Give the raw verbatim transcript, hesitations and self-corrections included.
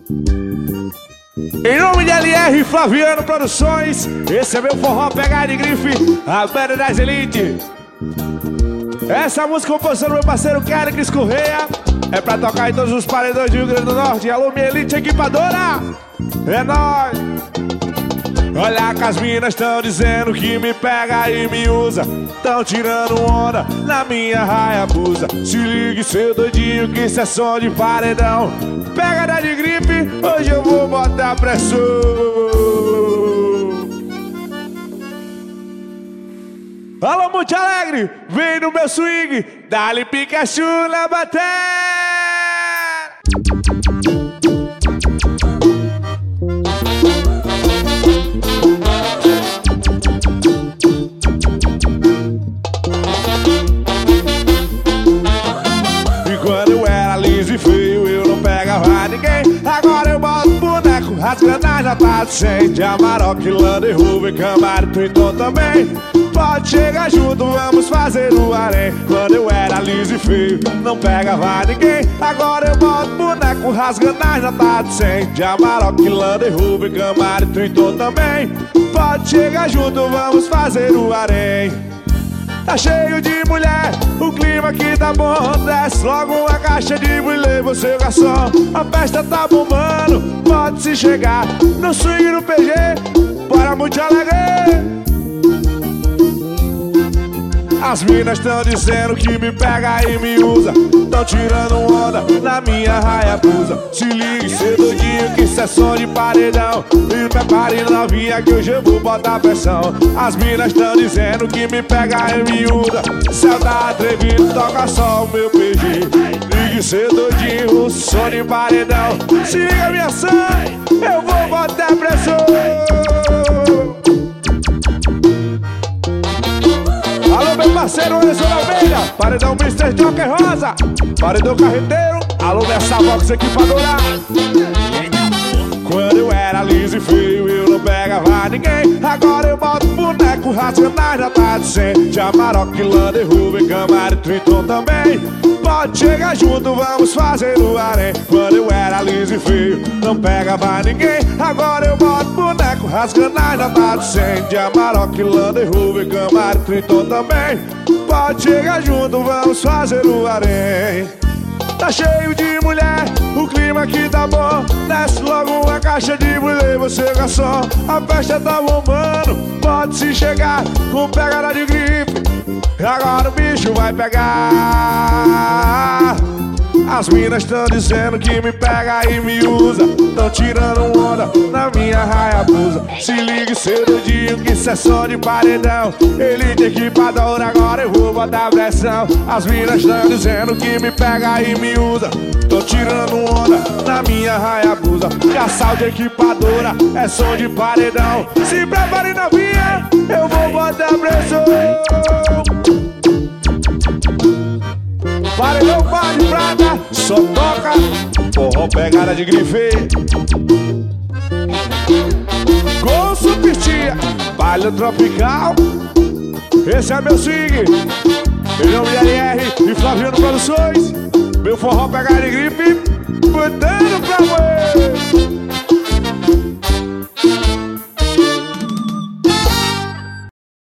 Em nome de L R Flaviano Produções, esse é meu forró pegar de grife, a banda das elite. Essa música composição do meu parceiro Kéricles Correia é pra tocar em todos os paredões do Rio Grande do Norte. Alô, minha elite equipadora, é nóis. Olha que as minas tão dizendo que me pega e me usa, tão tirando onda na minha Hayabusa. Se ligue, seu doidinho, que isso é som de paredão. Pega de gripe, hoje eu vou botar pressão. Alô, Monte Alegre, vem no meu swing, dá-lhe Pikachu na bateria. Agora eu boto boneco, rasgando já tá de cem. De Amarok, Land Rover, Camaro, Triton também. Pode chegar junto, vamos fazer o harém. Quando eu era liso e feio, não pegava ninguém. Agora eu boto boneco, rasgando já tá de cem. De Amarok, Land Rover, Camaro, Triton também. Pode chegar junto, vamos fazer o harém. Tá cheio de mulher, o clima aqui tá bom. Desce logo uma caixa de builê, você garçom. A festa tá bombando, pode se chegar no swing no P G, bora Monte Alegre. As minas tão dizendo que me pega e me usa, tão tirando onda na minha Hayabusa. Se ligue, seu doidinho, que isso é som de paredão. E prepare novinha que hoje eu vou botar pressão. As minas tão dizendo que me pega e me usa, céu tá atrevido, toca só o meu P G. Ligue, seu doidinho, som de paredão. Se liga, minha sangue, eu vou botar pressão. Alô, meu parceiro Anderson Almeida, paredão mister Joker Rosa, paredão carreteiro, alô, dessa box equipadora. Quando eu era liso e feio, eu não pegava ninguém. Agora eu boto boneco, racionais já tá de cem. De Amarok, Land Rover, Camaro, Triton também. Pode chegar junto, vamos fazer o harém. Quando eu era liso e feio, não pegava ninguém. Agora eu boto boneco, rasganais já tá de cem. De Amarok, Land Rover, Camaro, Triton também. Pode chegar junto, vamos fazer o harém. Tá cheio de mulher, o clima aqui tá bom. Desce logo uma caixa de builê, você garçom. A festa tá bombando, pode se chegar com pegada de gripe. Agora o bicho vai pegar. As minas tão dizendo que me pega e me usa, tão tirando onda na minha Hayabusa. Se ligue, seu doidinho, que isso é som de paredão. Elite equipadora, agora eu vou botar pressão. As minas tão dizendo que me pega e me usa, tô tirando onda na minha Hayabusa. Caçal de equipadora, é som de paredão. Se prepare novinha, eu vou botar pressão. Paredão Bar de Prata, só toca forró pegada de grife. Com supistia, baile tropical. Esse é meu swing, em nome de L R e Flaviano Produções. Meu forró pegada de grife, botando pra você.